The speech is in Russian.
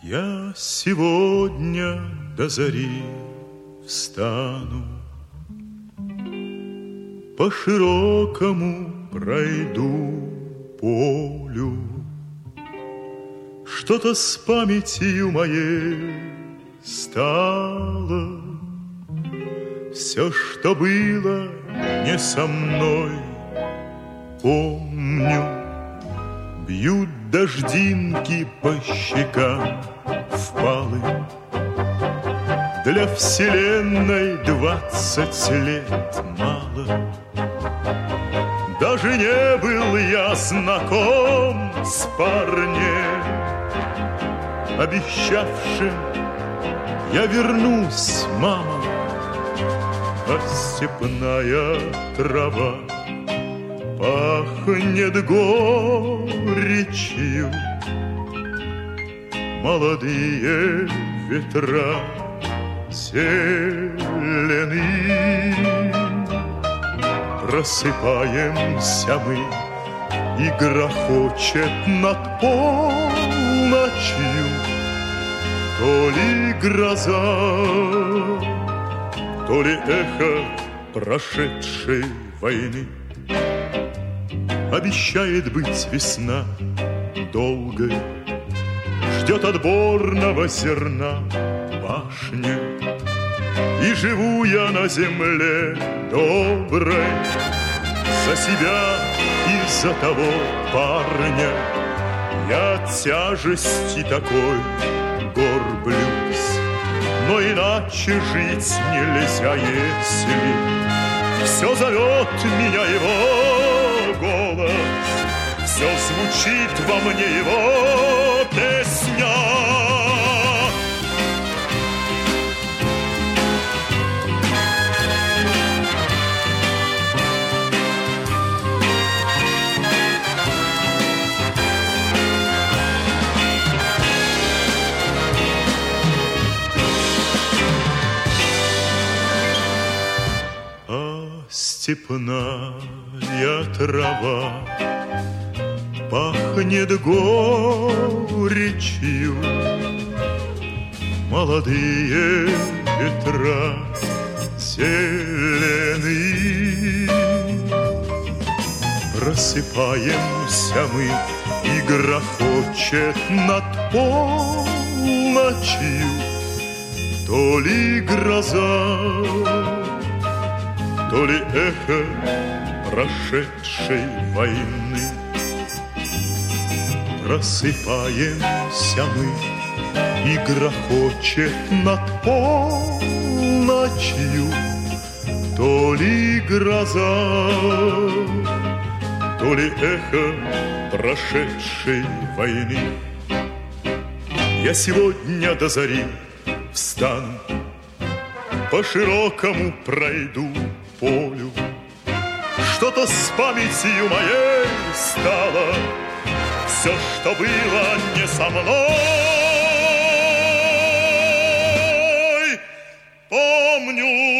Я сегодня до зари встану, по широкому пройду полю. Что-то с памятью моей стало, все, что было не со мной, помню. Бьют дождинки по щекам впалым. Для вселенной 20 лет мало. Даже не был я знаком с парнем, обещавшим: я вернусь, мама. А степная трава пахнет горечью, молодые ветра зелены. Просыпаемся мы, и грохочет над полночью то ли гроза, то ли эхо прошедшей войны. Обещает быть весна долгой, ждет отборного зерна пашня. И живу я на земле доброй за себя и за того парня. Я от тяжести такой горблюсь, но иначе жить нельзя, если все зовет меня его голос, все звучит во мне его песня. Степная трава пахнет горечью, молодые ветра зелены. Просыпаемся мы, и грохочет над полночью то ли гроза, то ли эхо прошедшей войны. Просыпаемся мы, и грохочет над полночью то ли гроза, то ли эхо прошедшей войны. Я сегодня до зари встану, по широкому пройду полю. Что-то с памятью моей стало, все, что было не со мной, помню.